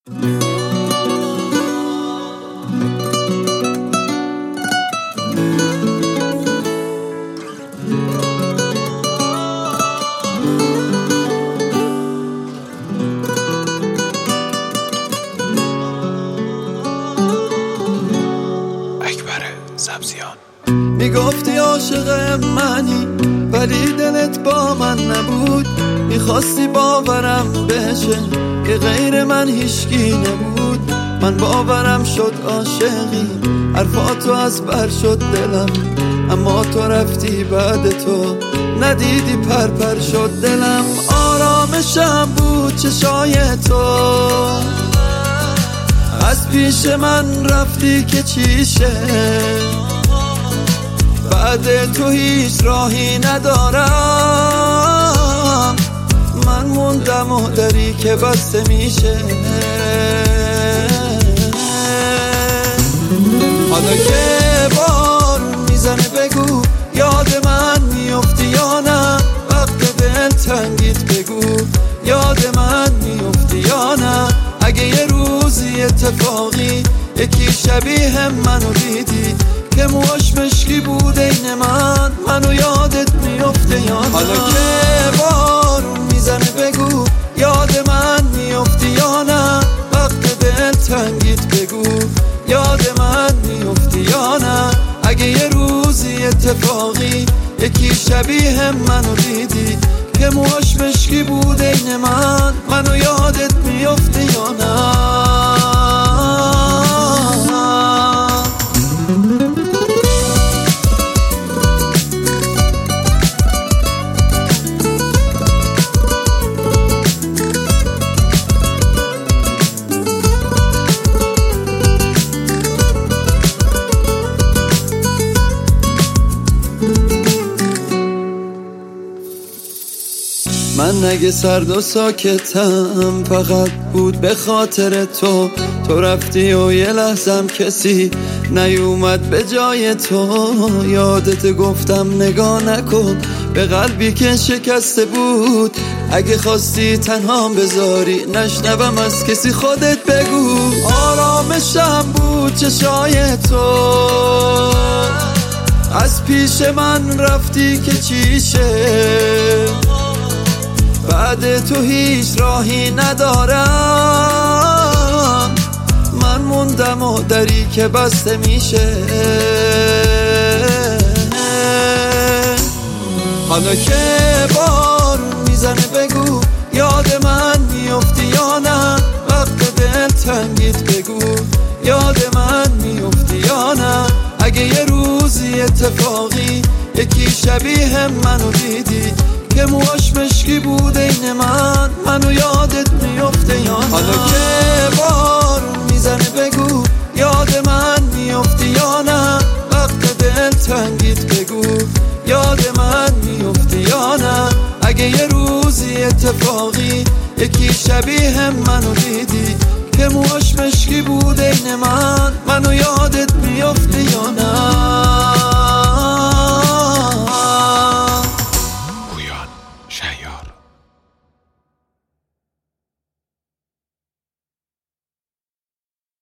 میگفتی عاشق منی ولی دلت با من نبود، میخواستی باورم بشه که غیر من هیچکی نبود. من باورم شد عاشقی، حرفاتو از بر شد دلم، اما تو رفتی بعد تو ندیدی پر شد دلم. آرامشم بود چشای تو، از پیش من رفتی که چیشه، بعد تو هیچ راهی ندارم، من موندم و دری که بسته میشه. حالا که بارون میزنه بگو یاد من میفتی یا نه، وقت دل تنگیت بگو یاد من میفتی یا نه. اگه یه روزی اتفاقی یکی شبیه منو دیدی که موهاش مشکی بود این منو یادت میفته یا نه. حالا که بارون میزنه بگو یاد من میفتی یا نه، وقت دل تنگیت بگو یاد من میفتی یا نه. اگه یه روزی اتفاقی یکی شبیه منو دیدی که موهاش مشکی بود این منو یادت میفته یا نه. من اگه سرد و ساکتم فقط بود به خاطر تو رفتی و یه لحظم کسی نیومد به جای تو. یادت گفتم نگاه نکن به قلبی که شکسته بود، اگه خواستی تنهام بذاری نشنوم از کسی خودت بگو. آرامشم بود چشای تو، از پیش من رفتی که چیشه، بعد تو هیچ راهی ندارم، من موندم و دری که بسته میشه. حالا که بارون میزنه بگو یاد من میفتی یا نه، وقت دل تنگیت بگو یاد من میفتی یا نه. اگه یه روزی اتفاقی یکی شبیه منو دیدی که موهاش مشکی بود این منو یادت میفته یا نه. حالا که بارون میزنه بگو یاد من میفتی یا نه، وقت دل تنگیت بگو یاد من میفتی یا نه. اگه یه روزی اتفاقی یکی شبیه منو دیدی که موهاش مشکی بود این منو یادت میفته یا نه.